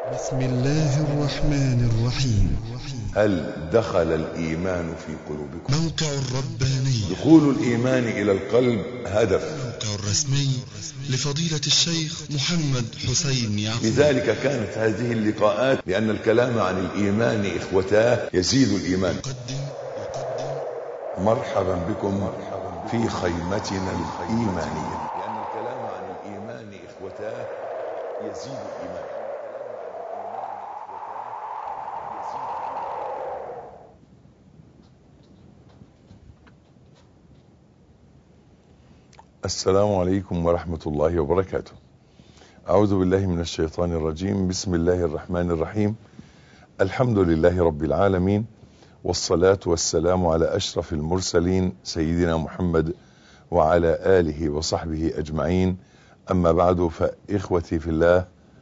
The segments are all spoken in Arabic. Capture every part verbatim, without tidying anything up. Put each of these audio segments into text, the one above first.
بسم الله الرحمن الرحيم. هل دخل الإيمان في قلوبكم؟ موقع الرباني. دخول الإيمان إلى القلب هدف. الموقع الرسمي لفضيلة الشيخ محمد حسين يعقوب. لذلك كانت هذه اللقاءات، لأن الكلام عن الإيمان إخوتاه يزيد الإيمان. يقدم يقدم مرحبا بكم في خيمتنا الإيمانية، لأن الكلام عن الإيمان إخوتاه يزيد الإيمان. السلام عليكم ورحمة الله وبركاته. أعوذ بالله من الشيطان الرجيم. بسم الله الرحمن الرحيم. الحمد لله رب العالمين، والصلاة والسلام على أشرف المرسلين سيدنا محمد وعلى آله وصحبه أجمعين. أما بعد، فإخوتي في الله،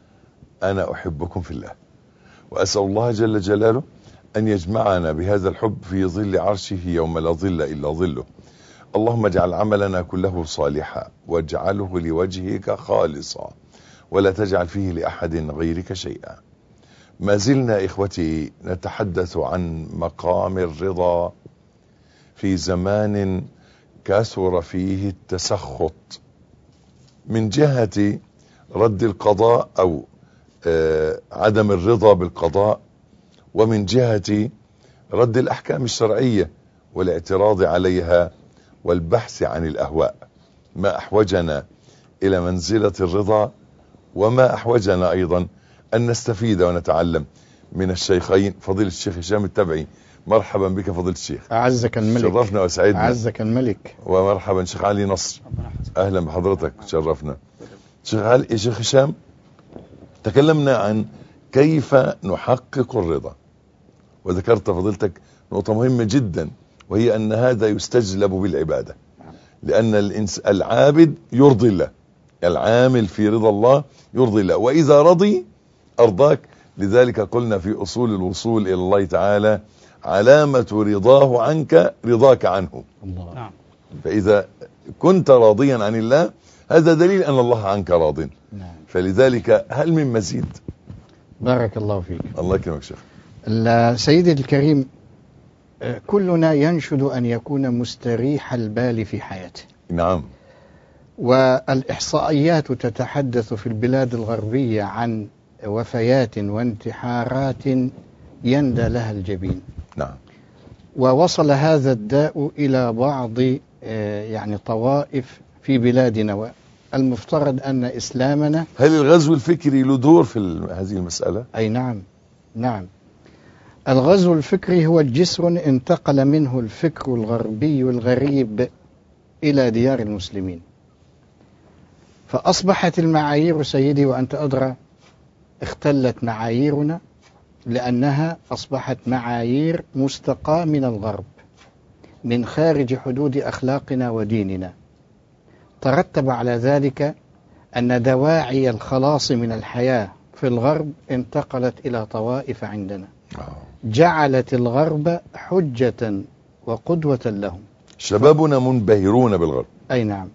أنا أحبكم في الله، وأسأل الله جل جلاله أن يجمعنا بهذا الحب في ظل عرشه يوم لا ظل إلا ظله. اللهم اجعل عملنا كله صالحا، واجعله لوجهك خالصا، ولا تجعل فيه لأحد غيرك شيئا. ما زلنا إخوتي نتحدث عن مقام الرضا في زمان كثر فيه التسخط من جهة رد القضاء أو آه عدم الرضا بالقضاء، ومن جهة رد الأحكام الشرعية والاعتراض عليها والبحث عن الأهواء. ما أحوجنا إلى منزلة الرضا، وما أحوجنا أيضا أن نستفيد ونتعلم من الشيخين فضيلة الشيخ هشام التبعي. مرحبا بك فضيلة الشيخ. أعزك الملك. شرفنا وسعدنا. أعزك الملك. ومرحبا شيخ علي نصر. أهلا بحضرتك، شرفنا. شيخ علي، شيخ هشام، تكلمنا عن كيف نحقق الرضا، وذكرت فضيلتك نقطة مهمة جدا، وهي أن هذا يستجلب بالعبادة، لأن الإنس العابد يرضي الله، العامل في رضا الله يرضي الله، وإذا رضي أرضاك. لذلك قلنا في أصول الوصول إلى الله تعالى: علامة رضاه عنك رضاك عنه. الله. فإذا كنت راضيا عن الله، هذا دليل أن الله عنك راض. نعم. فلذلك هل من مزيد؟ بارك الله فيك. الله يكرمك شيخ. سيدي الكريم، كلنا ينشد أن يكون مستريح البال في حياته. نعم. والإحصائيات تتحدث في البلاد الغربية عن وفيات وانتحارات يندى لها الجبين. نعم. ووصل هذا الداء إلى بعض يعني طوائف في بلادنا، والمفترض أن إسلامنا. هل الغزو الفكري له دور في هذه المسألة؟ أي نعم، نعم. الغزو الفكري هو الجسر انتقل منه الفكر الغربي الغريب إلى ديار المسلمين، فأصبحت المعايير سيدي وأنت أدرى، اختلت معاييرنا لأنها أصبحت معايير مستقاة من الغرب، من خارج حدود أخلاقنا وديننا. ترتب على ذلك أن دواعي الخلاص من الحياة في الغرب انتقلت إلى طوائف عندنا، جعلت الغرب حجة وقدوة لهم. شبابنا منبهرون بالغرب. أي نعم.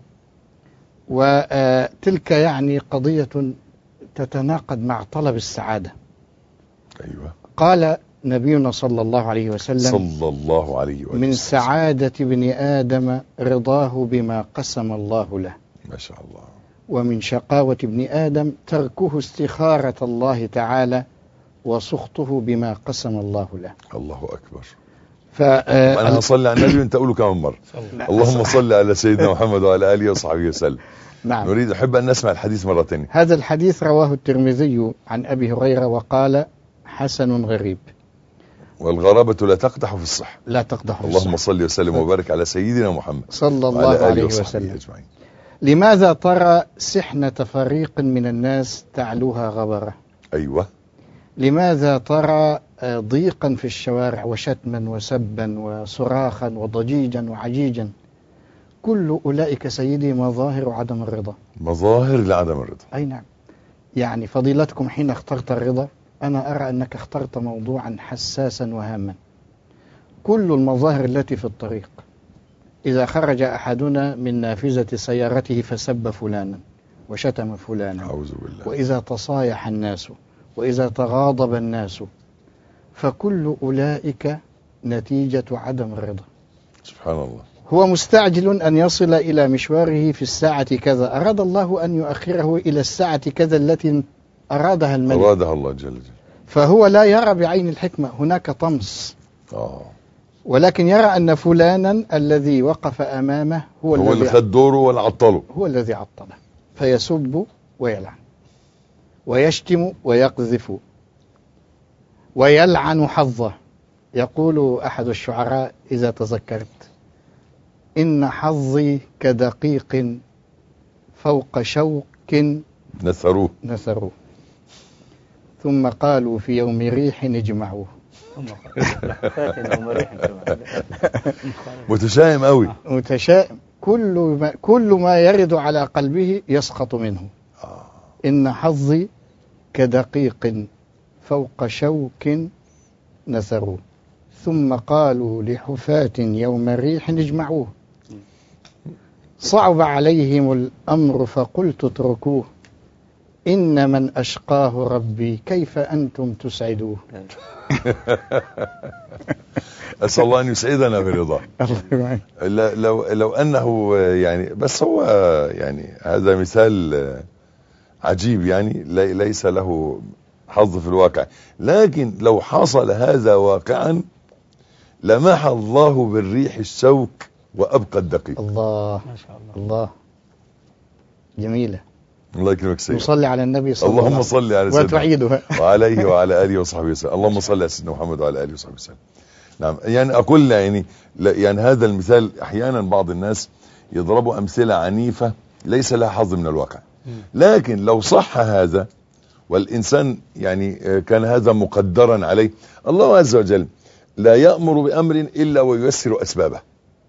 وتلك يعني قضية تتناقض مع طلب السعادة. أيوة. قال نبينا صلى الله عليه وسلم: صلى الله عليه وسلم: من سعادة ابن آدم رضاه بما قسم الله له. ما شاء الله. ومن شقاوة ابن آدم تركه استخارة الله تعالى وسخطه بما قسم الله له. الله أكبر. فأنا هصلي على النبي وانت أقوله كمان مرة. اللهم صل على سيدنا محمد وعلى آله وصحبه وسلم. نعم. نريد أحب أن نسمع الحديث مرة ثانية. هذا الحديث رواه الترمذي عن أبي هريرة وقال: حسن غريب. والغرابة لا تقدح في الصحة. لا تقدح في الصحة. اللهم صل وسلم وبارك على سيدنا محمد صلى الله عليه وسلم. أجمعين. لماذا ترى سحنة فريق من الناس تعلوها غبرة؟ أيوة. لماذا ترى ضيقا في الشوارع وشتما وسبا وصراخا وضجيجا وعجيجا؟ كل أولئك سيدي مظاهر عدم الرضا. مظاهر لعدم الرضا. أي نعم. يعني فضيلتكم حين اخترت الرضا، أنا أرى أنك اخترت موضوعا حساسا وهاما. كل المظاهر التي في الطريق، إذا خرج أحدنا من نافذة سيارته فسب فلانا وشتم فلانا، أعوذ بالله. وإذا تصايح الناس وإذا تغاضب الناس، فكل أولئك نتيجة عدم الرضا. سبحان الله. هو مستعجل أن يصل إلى مشواره في الساعة كذا، أراد الله أن يؤخره إلى الساعة كذا التي أرادها الملك، أرادها الله جل جلاله، فهو لا يرى بعين الحكمة، هناك طمس. آه. ولكن يرى أن فلانا الذي وقف أمامه هو, هو اللي الذي خد دوره ولا عطله، هو الذي عطله، فيسب ويلعن ويشتم ويقذف ويلعن حظه. يقول أحد الشعراء إذا تذكرت: إن حظي كدقيق فوق شوك نثروه نثروه، ثم قالوا في يوم ريح اجمعوه. متشائم قوي، متشائم، كل ما, كل ما يرد على قلبه يسقط منه. إن حظي كدقيق فوق شوك نثروه، ثم قالوا لحفاة يوم الريح اجمعوه. صعب عليهم الأمر فقلت اتركوه، إن من أشقاه ربي كيف أنتم تسعدوه. أسأل الله أن يسعدنا برضاه. لو لو أنه يعني، بس هو يعني هذا مثال عجيب، يعني ليس له حظ في الواقع، لكن لو حصل هذا واقعا لمحى الله بالريح الشوك وأبقى الدقيق. الله ما شاء الله. الله جميلة. الله يكرمك سيدي. نصلي على النبي صلى الله عليه وسلم. اللهم صل على سيدنا وتعيدها وعليه وعلى آله وصحبه وسلم. اللهم صل على سيدنا محمد وعلى آله وصحبه وسلم. نعم، يعني أقول يعني يعني هذا المثال أحيانا بعض الناس يضربوا أمثلة عنيفة ليس لها حظ من الواقع، لكن لو صح هذا والإنسان يعني كان هذا مقدرا عليه، الله عز وجل لا يأمر بأمر إلا وييسر أسبابه،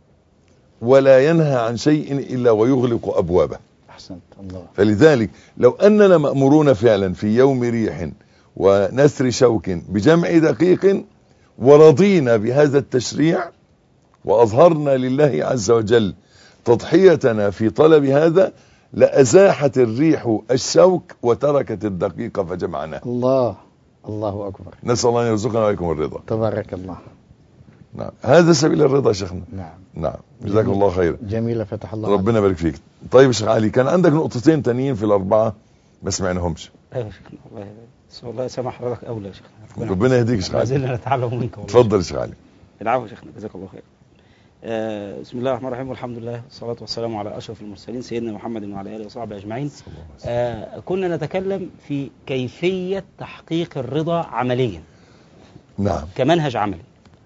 ولا ينهى عن شيء إلا ويغلق أبوابه. أحسنت الله. فلذلك لو أننا مأمورون فعلا في يوم ريح ونثر شوك بجمع دقيق، ورضينا بهذا التشريع وأظهرنا لله عز وجل تضحيتنا في طلب هذا، لأزاحت الريح الشوك وتركت الدقيق فجمعناه. الله الله أكبر. نسأل الله أن يرزقنا وإياكم الرضا. تبارك الله. نعم، هذا سبيل الرضا يا شيخنا. نعم نعم، جزاك الله خير. جميلة، فتح الله. ربنا يبارك فيك. طيب يا شيخ علي، كان عندك نقطتين تانيين في الأربعة ما سمعناهمش. ايوه يا شيخنا، الله يهديك. والله سامح حضرتك اولى يا شيخنا. ربنا يهديك يا شيخ علي. ما زلنا نتعلم منك والله. اتفضل يا شيخ علي. العفو يا شيخنا، جزاك الله خير. آه بسم الله الرحمن الرحيم، والحمد لله والصلاة والسلام على أشرف المرسلين سيدنا محمد وعلى آله وصحبه أجمعين. آه كنا نتكلم في كيفية تحقيق الرضا عمليا. نعم. كمنهج عملي.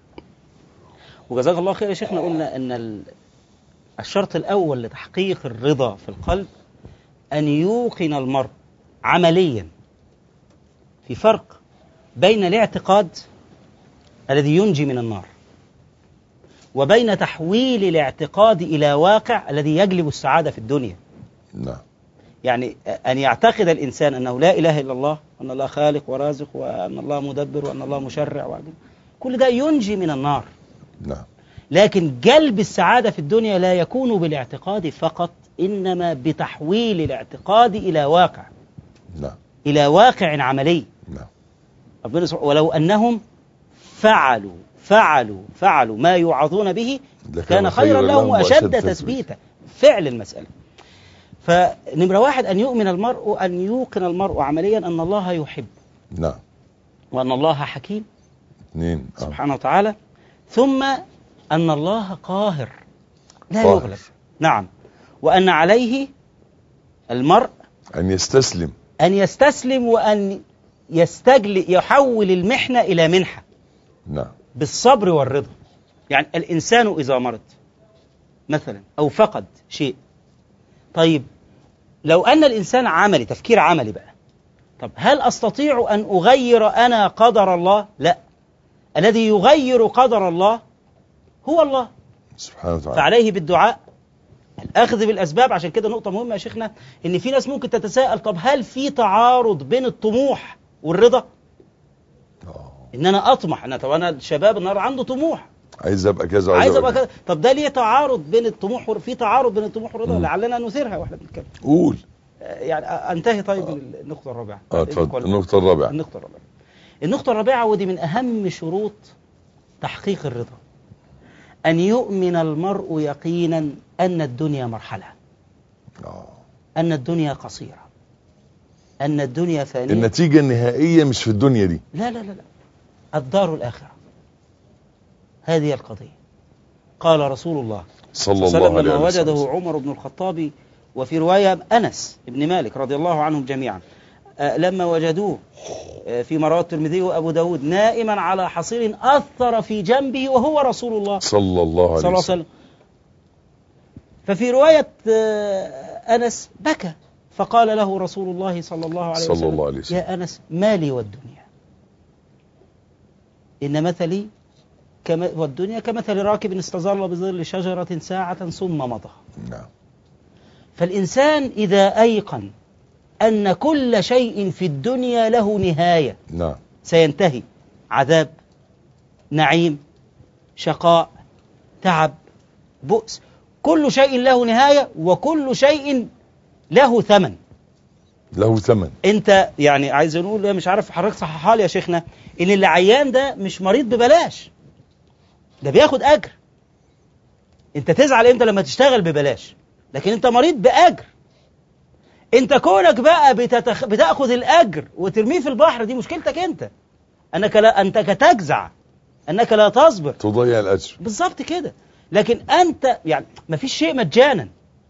وجزاك الله خير يا شيخنا، قلنا أن الشرط الأول لتحقيق الرضا في القلب أن يوقن المرء عمليا. في فرق بين الاعتقاد الذي ينجي من النار، وبين تحويل الاعتقاد إلى واقع الذي يجلب السعادة في الدنيا. نعم. يعني أن يعتقد الإنسان أنه لا إله إلا الله، وأن الله خالق ورازق، وأن الله مدبر، وأن الله مشرع، وعجل. كل ده ينجي من النار. نعم. لكن جلب السعادة في الدنيا لا يكون بالاعتقاد فقط، إنما بتحويل الاعتقاد إلى واقع. نعم. إلى واقع عملي. نعم. ربنا سبحانه ولو أنهم فعلوا فعلوا فعلوا ما يوعظون به كان خيرا لهم وأشد تثبيتا. فعل المسألة. فنمرة واحد أن يؤمن المرء، أن يوقن المرء عمليا أن الله يحب. نعم. وأن الله حكيم. اثنين. سبحانه وتعالى. ثم أن الله قاهر لا قاهر. يغلب. نعم. وأن عليه المرء أن يستسلم أن يستسلم وأن يستجل يحول المحنة إلى منحة. نعم. بالصبر والرضا. يعني الإنسان إذا مرض مثلا أو فقد شيء، طيب لو أن الإنسان عملي، تفكير عملي بقى، طب هل أستطيع أن أغير أنا قدر الله؟ لا. الذي يغير قدر الله هو الله سبحانه وتعالى. فعليه بالدعاء، الأخذ بالأسباب. عشان كده نقطة مهمة يا شيخنا، إن في ناس ممكن تتساءل، طب هل في تعارض بين الطموح والرضا؟ أوه. إن أنا أطمح، أنا طب أنا الشباب النهارده عنده طموح، عايز أبقى كذا، عايز أبقى كذا. طب ده ليه تعارض بين الطموح و... في تعارض بين الطموح والرضا؟ لعلنا نثيرها واحنا بنتكلم. قول. يعني أنتهي طيب آه. النقطة الرابعة. آه اتفضل. النقطة الرابعة. النقطة الرابعة النقطة الرابعة ودي من أهم شروط تحقيق الرضا، أن يؤمن المرء يقينا أن الدنيا مرحلة، آه. أن الدنيا قصيرة، أن الدنيا فانية. النتيجة النهائية مش في الدنيا دي. لا لا لا لا، الدار الآخرة، هذه القضية. قال رسول الله صلى الله عليه وسلم لما وجده عمر بن الخطاب، وفي رواية أنس بن مالك رضي الله عنهم جميعا، آه لما وجدوه آه في رواه الترمذي وأبو داود نائما على حصير أثر في جنبه وهو رسول الله صلى الله عليه وسلم. وسلم. ففي رواية آه أنس بكى، فقال له رسول الله صلى الله عليه وسلم, صلى الله عليه وسلم: يا أنس مالي والدنيا، إن مثلي كما والدنيا كمثل راكب استظل بظل شجرة ساعة ثم مضى. نعم. فالإنسان إذا أيقن أن كل شيء في الدنيا له نهاية، نعم، سينتهي، عذاب، نعيم، شقاء، تعب، بؤس، كل شيء له نهاية وكل شيء له ثمن. له ثمن. انت يعني عايز نقول مش عارف حضرتك صححها لي يا شيخنا، ان اللي عيان ده مش مريض ببلاش، ده بياخد اجر. انت تزعل امتى؟ لما تشتغل ببلاش، لكن انت مريض باجر. انت كونك بقى بتتخ... بتاخذ الاجر وترميه في البحر، دي مشكلتك انت، انك لا انت تجزع، انك لا تصبر، تضيع الاجر. بالظبط كده. لكن انت يعني ما فيش شيء مجانا،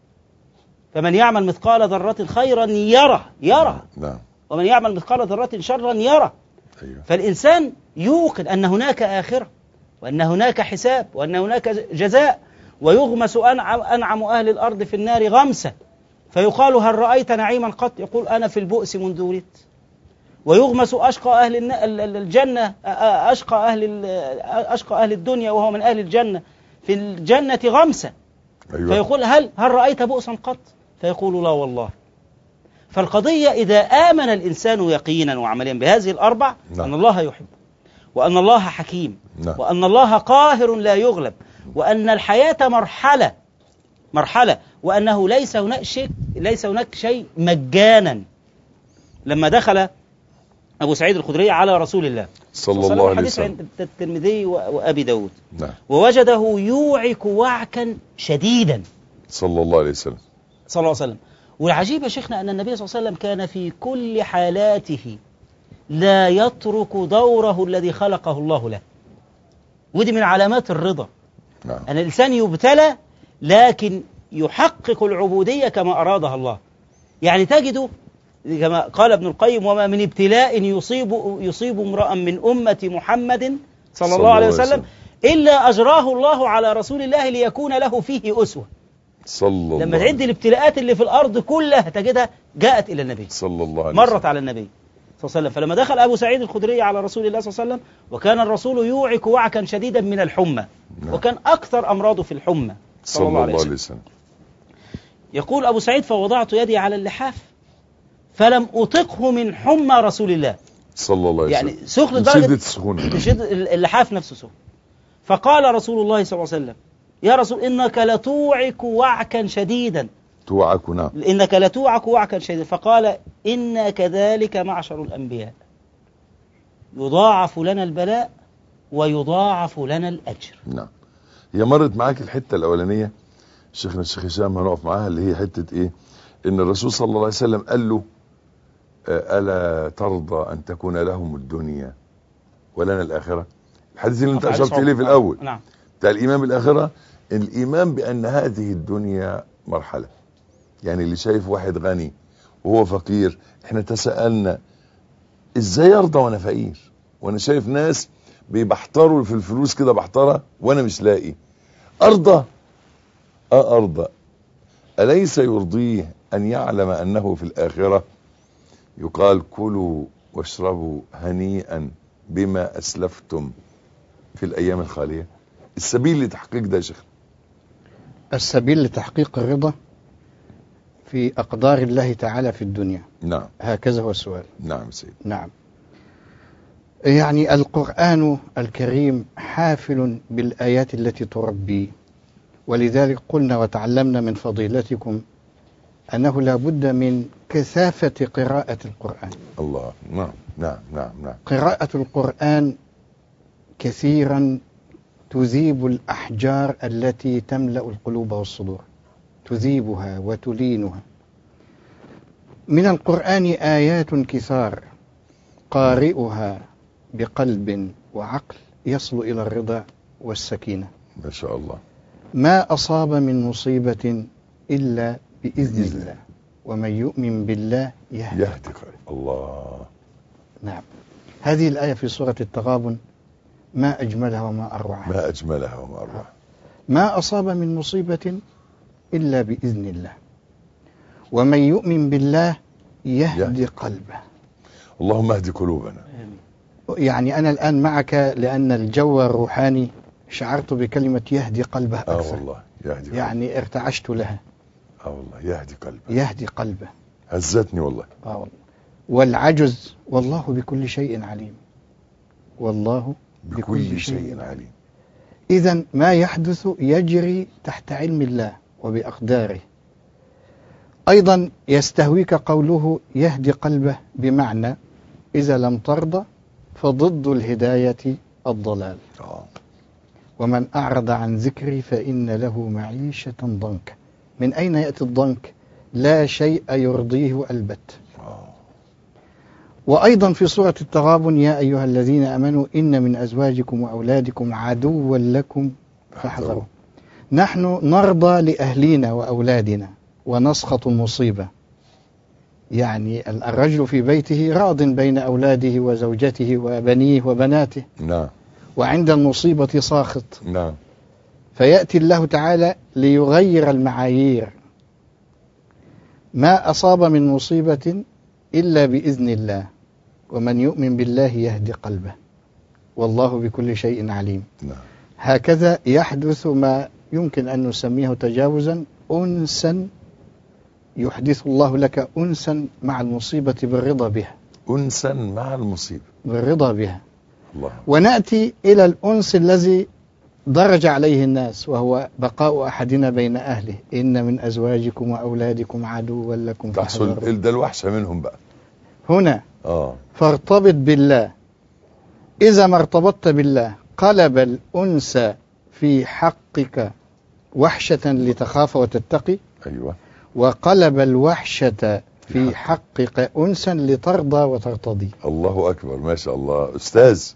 فمن يعمل مثقال ذرة خيرا يره يره نعم. ومن يعمل مثقال ذرة شرا يره. أيوة. فالإنسان يوقن أن هناك آخرة، وأن هناك حساب، وأن هناك جزاء. ويغمس أنعم, أنعم أهل الأرض في النار غمسة، فيقال هل رأيت نعيما قط؟ يقول أنا في البؤس منذ ولدت. ويغمس أشقى أهل الجنة أشقى أهل أشقى أهل الدنيا وهو من أهل الجنة في الجنة غمسة. أيوة. فيقول هل هل رأيت بؤسا قط؟ فيقول لا والله. فالقضية إذا آمن الإنسان يقينا وعمليا بهذه الأربع، نعم، أن الله يحب، وأن الله حكيم، نعم، وأن الله قاهر لا يغلب، وأن الحياة مرحلة مرحلة وأنه ليس هناك شيء ليس هناك شيء مجانا. لما دخل أبو سعيد الخدري على رسول الله صلى الله عليه وسلم، عند الترمذي وأبي داود، نعم، ووجده يوعك وعكا شديدا صلى الله عليه وسلم صلى الله عليه وسلم. والعجيب يا شيخنا أن النبي صلى الله عليه وسلم كان في كل حالاته لا يترك دوره الذي خلقه الله له. ودي من علامات الرضا، نعم، أن الإنسان يبتلى لكن يحقق العبودية كما أرادها الله. يعني تجده كما قال ابن القيم: وما من ابتلاء يصيب يصيب امرأ من أمة محمد صلى الله عليه وسلم إلا أجراه الله على رسول الله ليكون له فيه أسوة. صلى الله. لما تعد الابتلاءات اللي في الأرض كلها تجدها جاءت إلى النبي صلى الله عليه وسلم، مرت على النبي صلى الله عليه وسلم. فلما دخل أبو سعيد الخدري على رسول الله صلى الله عليه وسلم، وكان الرسول يوعك وعكا شديدا من الحمى، نعم، وكان أكثر أمراضه في الحمى صلى, صلى الله عليه وسلم. وسلم. يقول أبو سعيد: فوضعت يدي على اللحاف فلم أطقه من حمى رسول الله صلى الله عليه وسلم. يعني سخن درجة السخونة، شدة اللحاف نفسه سخن. فقال رسول الله صلى الله عليه وسلم: يا رسول إنك لتوعك وعكا شديدا. توعك، نعم، إنك لتوعك وعكا شديدا. فقال: إنا كذلك معشر الأنبياء يضاعف لنا البلاء ويضاعف لنا الأجر. نعم. هي مرت معاك الحتة الأولانية شيخنا الشيخ هشام هنقف معاها، اللي هي حتة إيه؟ إن الرسول صلى الله عليه وسلم قال له: ألا ترضى أن تكون لهم الدنيا ولنا الآخرة؟ الحديث اللي أنت أشرت إليه في الأول، نعم، بتاع الإيمان بالآخرة، الإيمان بأن هذه الدنيا مرحلة. يعني اللي شايف واحد غني وهو فقير، احنا تساءلنا ازاي يرضى وانا فقير، وانا شايف ناس بيبحتروا في الفلوس كده بحترة وانا مش لاقي، ارضى؟ اه ارضى. أليس يرضيه أن يعلم أنه في الآخرة يقال: كلوا واشربوا هنيئا بما أسلفتم في الأيام الخالية؟ السبيل لتحقيق ده يا شيخ، السبيل لتحقيق الرضا في أقدار الله تعالى في الدنيا. نعم، هكذا هو السؤال. نعم سيد. نعم. يعني القرآن الكريم حافل بالآيات التي تربي، ولذلك قلنا وتعلمنا من فضيلتكم أنه لا بد من كثافة قراءة القرآن. الله. نعم نعم نعم نعم. قراءة القرآن كثيرا تذيب الأحجار التي تملأ القلوب والصدور، تذيبها وتلينها. من القرآن آيات كثار قارئها بقلب وعقل يصل إلى الرضا والسكينة. ما شاء الله. ما أصاب من مصيبة إلا بإذن الله، ومن يؤمن بالله يهدي يهدي قلبه. الله. نعم. هذه الآية في سورة التغابن ما أجملها وما أروعها. ما أجملها وما أروعها. ما أصاب من مصيبة إلا بإذن الله، ومن يؤمن بالله يهدي, يهدي قلبه. اللهم اهدي قلوبنا. يعني أنا الآن معك لأن الجو الروحاني شعرت بكلمة يهدي قلبه أكثر. آه والله يهدي قلبه. يعني ارتعشت لها. آه والله يهدي قلبه. يهدي قلبه. هزتني والله. آه والله. والعجز والله بكل شيء عليم. والله بكل, بكل شيء, شيء عليم. إذن ما يحدث يجري تحت علم الله وبأقداره. أيضا يستهويك قوله يهدي قلبه، بمعنى إذا لم ترضى فضد الهداية الضلال. آه. ومن أعرض عن ذكري فإن له معيشة ضنكا. من أين يأتي الضنك؟ لا شيء يرضيه البت. آه. وأيضا في سورة التغابن يا أيها الذين آمنوا إن من أزواجكم وأولادكم عدوا لكم فاحذروا. نحن نرضى لأهلنا وأولادنا ونسخط المصيبة. يعني الرجل في بيته راض بين أولاده وزوجته وبنيه وبناته. نعم. وعند المصيبة ساخط. نعم. فيأتي الله تعالى ليغير المعايير. ما أصاب من مصيبة إلا بإذن الله، ومن يؤمن بالله يهدي قلبه، والله بكل شيء عليم. نعم. هكذا يحدث ما يمكن أن نسميه تجاوزا، أنسا يحدث الله لك أنسا مع المصيبة بالرضا بها. أنسا مع المصيبة بالرضا بها. الله. ونأتي إلى الأنس الذي درج عليه الناس، وهو بقاء أحدنا بين أهله. إن من أزواجكم وأولادكم عدوا لكم تحصل فاحذروا. ده الوحشة منهم بقى هنا آه. فارتبط بالله. إذا ما ارتبطت بالله قلب الأنس في حقك وحشة لتخاف وتتقي. أيوة. وقلب الوحشة في حقك أنسا لترضى وترتضي. الله أكبر. ما شاء الله أستاذ.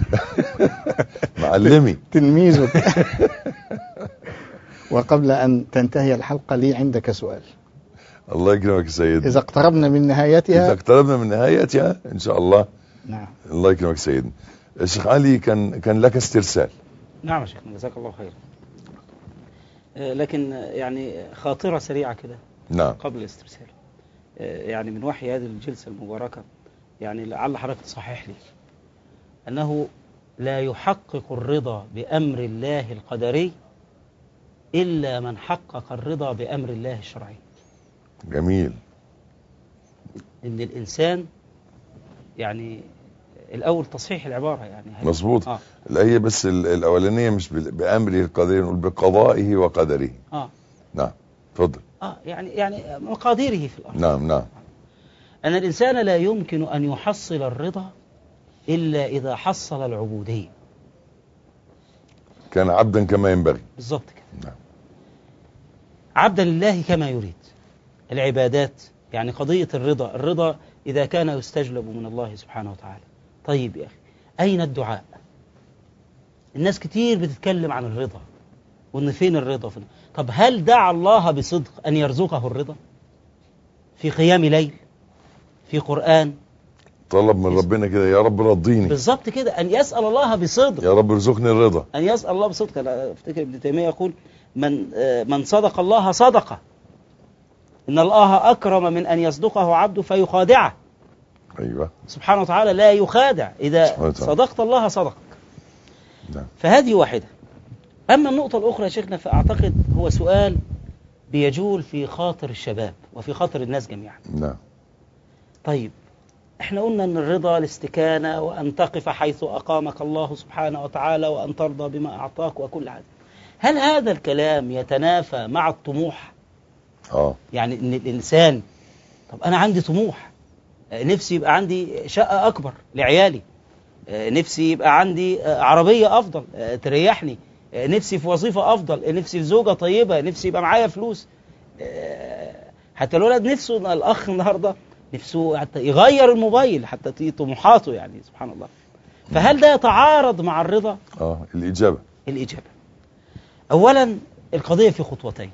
معلمي تلميذك. وقبل أن تنتهي الحلقة لي عندك سؤال. الله يكرمك سيدنا. إذا اقتربنا من نهايتها. إذا اقتربنا من نهايتها إن شاء الله. نعم. الله يكرمك سيدنا. الشيخ علي كان كان لك استرسال. نعم يا شيخنا جزاك الله خير. لكن يعني خاطرة سريعة كده. نعم. قبل الاسترسال، يعني من وحي هذه الجلسة المباركة، يعني لعل حضرتك تصحح لي أنه لا يحقق الرضا بأمر الله القدري إلا من حقق الرضا بأمر الله الشرعي. جميل. إن الإنسان يعني الأول تصحيح العبارة يعني مظبوط. آه. الآية بس الأولانية مش بأمره القدري، نقول بقضائه وقدره. آه. نعم. تفضل. آه يعني يعني مقاديره في الأرض. نعم نعم. أن الإنسان لا يمكن أن يحصل الرضا إلا إذا حصل العبودية. كان عبدا كما ينبغي. بالضبط كده. نعم. عبدا لله كما يريد. العبادات يعني قضية الرضا، الرضا إذا كان يستجلب من الله سبحانه وتعالى. طيب يا أخي، أين الدعاء؟ الناس كتير بتتكلم عن الرضا وإن فين الرضا فين. طب هل دعا الله بصدق أن يرزقه الرضا في قيام ليل، في قرآن؟ طلب من ربنا كده يا رب رضيني. بالضبط كده، أن يسأل الله بصدق يا رب ارزقني الرضا. أن يسأل الله بصدق. أنا أفتكر ابن تيمية يقول من من صدق الله صدقه، إن الله أكرم من أن يصدقه عبده فيخادعه. أيوة. سبحانه وتعالى لا يخادع، إذا صدقت الله صدقك. نعم. فهذه واحدة. أما النقطة الأخرى يا شيخنا فأعتقد هو سؤال بيجول في خاطر الشباب وفي خاطر الناس جميعا. نعم. طيب احنا قلنا أن الرضا الاستكانة، وأن تقف حيث أقامك الله سبحانه وتعالى، وأن ترضى بما أعطاك وكل هذا. هل هذا الكلام يتنافى مع الطموح؟ اه يعني ان الانسان، طب انا عندي طموح، آه، نفسي يبقى عندي شقة اكبر لعيالي، آه، نفسي يبقى عندي آه، عربية افضل آه، تريحني، آه، نفسي في وظيفة افضل، آه، نفسي في زوجة طيبة، نفسي يبقى معايا فلوس. آه، حتى الولد نفسه، الاخ النهارده نفسه حتى يغير الموبايل، حتى دي طموحاته يعني، سبحان الله. فهل ده يتعارض مع الرضا؟ اه الإجابة. الإجابة، أولا القضية في خطوتين.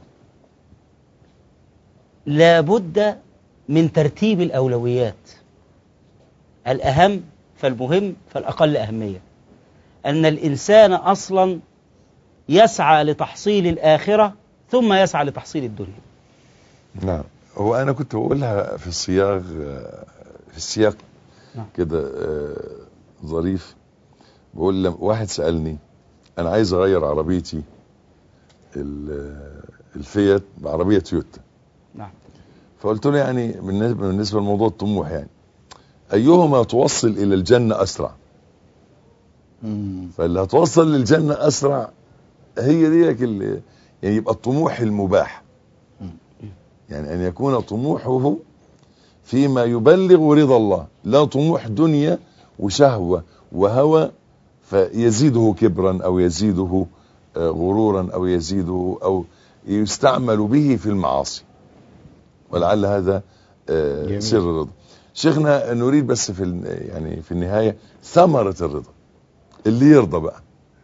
لابد من ترتيب الأولويات، الأهم فالمهم فالأقل أهمية. أن الإنسان أصلا يسعى لتحصيل الآخرة ثم يسعى لتحصيل الدنيا. نعم. هو أنا كنت بقولها في الصياغ، في السياق نعم. كده آه، ظريف. بقول لما واحد سألني أنا عايز أغير عربيتي ال- الفيات بعربية تويوتا، نعم. فقلت له يعني بالنسبة, بالنسبة لموضوع الطموح، يعني أيهما توصل إلى الجنة أسرع؟ مم. فاللي هتوصل للجنة أسرع هي ديك اللي يعني يبقى الطموح المباح، يعني أن يكون طموحه فيما يبلغ رضا الله، لا طموح دنيا وشهوة وهوى فيزيده كبرا أو يزيده آه، غرورا أو يزيده أو يستعمل به في المعاصي، ولعل هذا آه، جميل. سر الرضا. شيخنا نريد بس في ال- يعني في النهاية ثمرة الرضا، اللي يرضى بقى.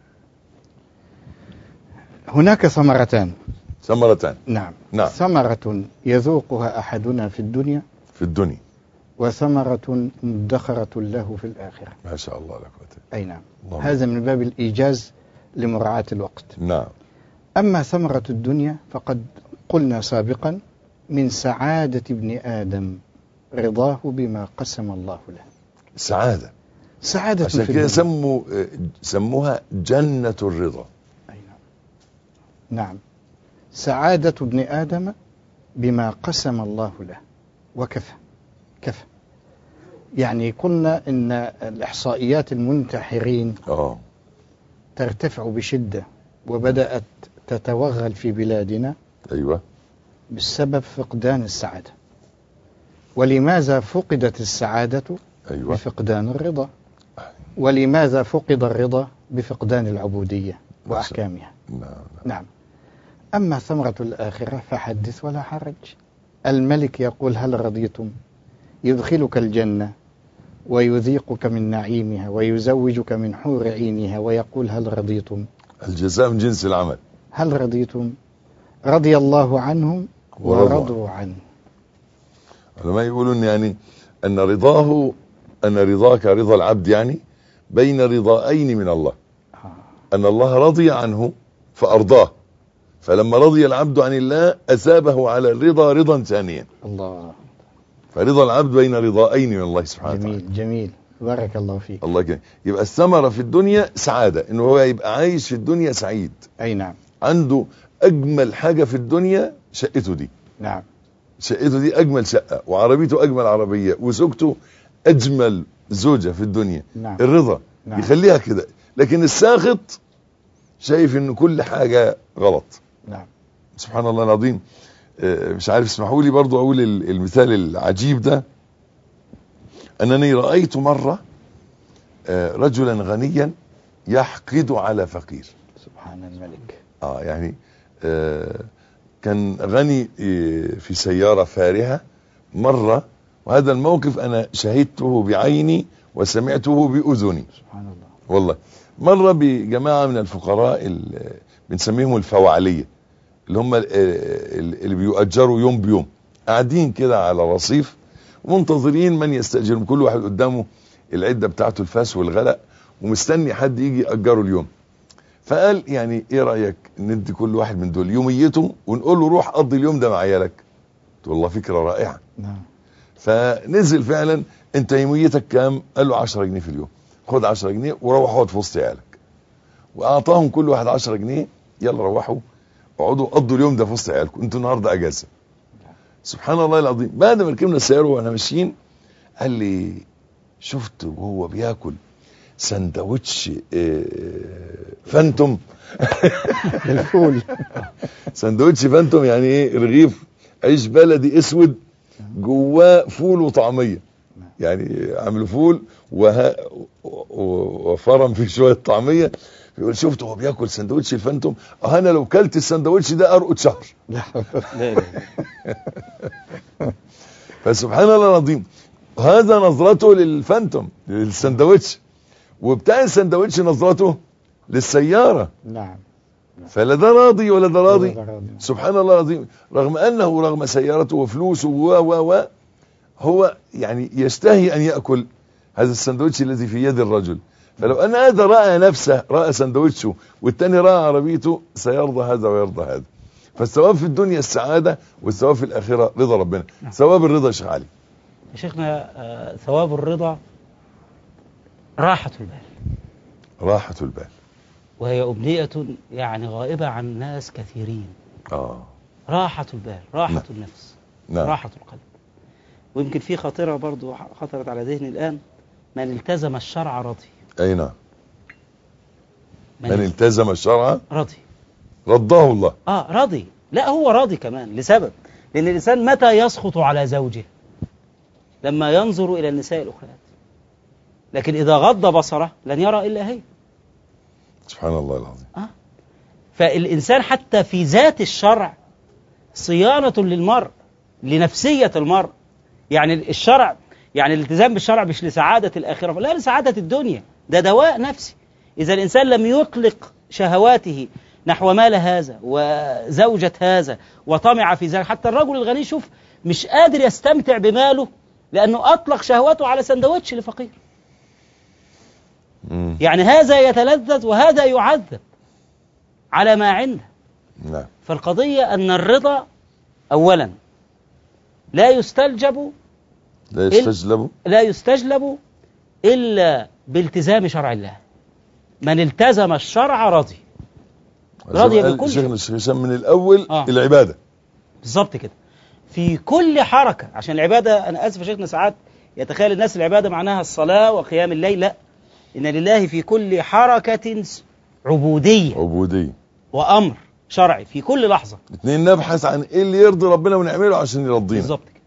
هناك ثمرتان. ثمرتان. نعم. نعم. ثمرة يذوقها أحدنا في الدنيا، في الدنيا. وثمرة مدخرة له في الآخرة. ما شاء الله لك وتعالى. أي نعم. اللهم. هذا من باب الإيجاز لمراعاة الوقت. نعم. أما ثمرة الدنيا فقد قلنا سابقا من سعادة ابن آدم رضاه بما قسم الله له. سعادة. سعادة عشان في كده الدنيا. سموا آه، سموها جنة الرضا. أي نعم. نعم. سعادة ابن آدم بما قسم الله له وكفى. كفى. يعني قلنا إن الإحصائيات المنتحرين اه ترتفع بشدة، وبدأت تتوغل في بلادنا ايوه. بسبب فقدان السعادة. ولماذا فقدت السعادة؟ ايوه. بفقدان الرضا. ولماذا فقد الرضا؟ بفقدان العبودية وأحكامها. نعم. نعم. نعم. أما ثمرة الآخرة فحدث ولا حرج. الملك يقول هل رضيتم؟ يدخلك الجنة ويذيقك من نعيمها ويزوجك من حور عينها ويقول هل رضيتم؟ الجزاء من جنس العمل. هل رضيتم؟ رضي الله عنهم ورضوا ورضوا عنه. علماء يقولون يعني ان رضاه ان رضاك رضا العبد، يعني بين رضائين من الله، ان الله رضي عنه فارضاه، فلما رضي العبد عن الله اثابه على الرضا رضا ثانيا. الله. فرضا العبد بين رضائين من الله سبحانه وتعالى. جميل جميل. بارك الله فيك. الله كده. يبقى الثمرة في الدنيا سعادة، انه هو يبقى عايش في الدنيا سعيد، أي نعم. عنده اجمل حاجة في الدنيا شقته دي، نعم. شقته دي اجمل شقة، وعربيته اجمل عربية، وزوجته اجمل زوجة في الدنيا. نعم. الرضا نعم. يخليها كده. لكن الساخط شايف ان كل حاجة غلط. نعم. سبحان الله العظيم. آه، مش عارف، اسمحوا لي برضو اقول ال- المثال العجيب ده. انني رأيت مرة آه، رجلا غنيا يحقد على فقير. سبحان الملك. اه يعني آه كان غني آه، في سيارة فارهة مرة، وهذا الموقف انا شهدته بعيني وسمعته بأذني. سبحان الله. والله مرة بجماعة من الفقراء ال- بنسميهم الفوعلية، اللي هم ال- ال- اللي بيؤجروا يوم بيوم، قاعدين كده على رصيف ومنتظرين من يستأجرهم، كل واحد قدامه العدة بتاعته الفاس والغلق ومستني حد يجي يأجره اليوم. فقال يعني ايه رأيك ندي كل واحد من دول يوميته ونقول له روح قضي اليوم ده مع عيالك. قلت والله فكرة رائعة. نعم. فنزل فعلا. انت يوميتك كام؟ قال له عشرة جنيه في اليوم، خد عشرة جنيه وروح اقعد في وسط عيالك. واعطاهم كل واحد عشرة جنيه، يلا روحوا اقعدوا قضوا اليوم ده في وسط عيالكم، انتوا النهارده اجازة. سبحان الله العظيم. بعد ما ركبنا السيارة واحنا ماشيين قال لي شفت وهو بياكل سندوتش اه فانتوم. الفول. سندوتش فانتوم يعني ايه؟ رغيف عيش بلدي اسود جواه فول وطعميه، يعني عملوا فول وها وفرم فيه شويه طعميه. يقول شفت هو بياكل سندوتش الفانتوم، اه انا لو كلت السندوتش ده ارقد شهر. لا لا. فسبحان الله العظيم، هذا نظرته للفانتوم للسندوتش، وبتاع السندوتش نظرته للسياره. نعم. فلا ده راضي ولا ده راضي. ولا ده راضي. سبحان الله العظيم، رغم انه رغم سيارته وفلوسه و و و هو يعني يشتهي ان ياكل هذا السندوتش الذي في يد الرجل. فلو ان هذا راى نفسه، راى سندوتشه، والتاني راى عربيته، سيرضى هذا ويرضى هذا. فالثواب في الدنيا السعاده، والثواب في الاخره رضا ربنا. ثواب الرضا يا شيخ علي. يا شيخنا آه، ثواب الرضا راحة البال، راحه البال، وهي أمنية يعني غائبة عن ناس كثيرين. اه راحة البال، راحة نعم. النفس، نعم. راحة القلب. ويمكن في خاطرة برضو خطرت على ذهني الآن: من التزم الشرع رضي. اي نعم. من, من التزم الشرع رضي. رضاه الله. اه راضي. لا هو راضي كمان لسبب، لأن الإنسان متى يسخط على زوجه؟ لما ينظر إلى النساء الأخرى. لكن إذا غض بصره لن يرى إلا هي. سبحان الله العظيم. آه. فالإنسان حتى في ذات الشرع صيانة للمرء، لنفسية المرء. يعني الشرع، يعني الالتزام بالشرع مش لسعادة الآخرة، لا، لسعادة الدنيا. ده دواء نفسي. إذا الإنسان لم يطلق شهواته نحو مال هذا وزوجة هذا وطمع في ذلك، حتى الرجل الغني شوف مش قادر يستمتع بماله لأنه أطلق شهوته على سندوتش لفقير. مم. يعني هذا يتلذذ وهذا يعذب على ما عنده. نعم. فالقضية أن الرضا أولا لا يستلجب لا يستجلب لا يستجلب إلا بالتزام شرع الله. من التزم الشرع رضي. راضي بكل شيخنا الشيخ هشام من الأول آه. العبادة. بالظبط كده. في كل حركة، عشان العبادة أنا آسف يا شيخنا ساعات يتخيل الناس العبادة معناها الصلاة وقيام الليل. لا، إن لله في كل حركة عبودية عبودية وأمر شرعي في كل لحظة. اثنين نبحث عن ايه اللي يرضي ربنا ونعمله عشان يرضينا. بالظبط كده.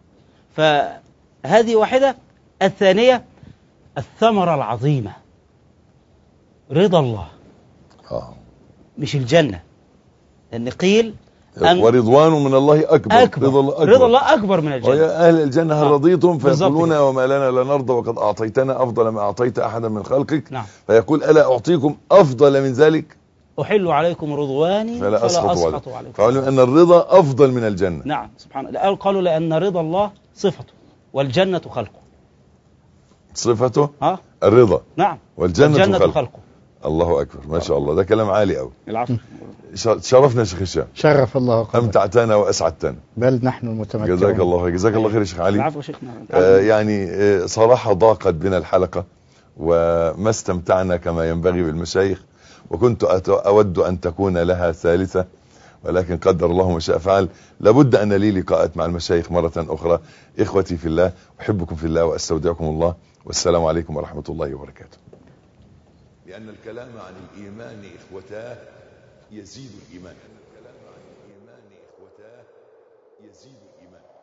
فهذه واحدة. الثانية الثمرة العظيمة رضا الله. آه. مش الجنة، لأن قيل أن ورضوان من الله أكبر. أكبر. رضا الله أكبر. رضا الله أكبر من الجنة. ويا أهل الجنة هل آه. رضيتم؟ بالظبط فيقولون كده. وما لنا لا نرضى وقد أعطيتنا أفضل ما أعطيت أحدا من خلقك. نعم. فيقول ألا أعطيكم أفضل من ذلك أحل عليكم رضواني فلا فلا أسخط أسخط عليكم. عليكم. فعلم أن الرضا أفضل من الجنة. نعم سبحان الله. قالوا لأن رضا الله صفته والجنة خلقه. صفته ها؟ الرضا. نعم. والجنة, والجنة خلقه. خلقه. الله أكبر، ما شاء الله، ده كلام عالي أوي. العفو. شرفنا يا شيخ هشام. شرف الله قدرك. أمتعتنا وأسعدتنا. بل نحن المتمتعون. جزاك الله جزاك الله خير يا شيخ علي. العفو يا شيخنا. آه يعني آه صراحة ضاقت بنا الحلقة وما استمتعنا كما ينبغي بالمشايخ، وكنت أود أن تكون لها ثالثة، ولكن قدر الله ما شاء فعل. لابد أن لي لقاءات مع المشايخ مرة أخرى. إخوتي في الله، أحبكم في الله وأستودعكم الله، والسلام عليكم ورحمة الله وبركاته. لأن الكلام عن الإيمان إخوتاه يزيد الإيمان. الكلام عن الإيمان إخوتاه يزيد الإيمان.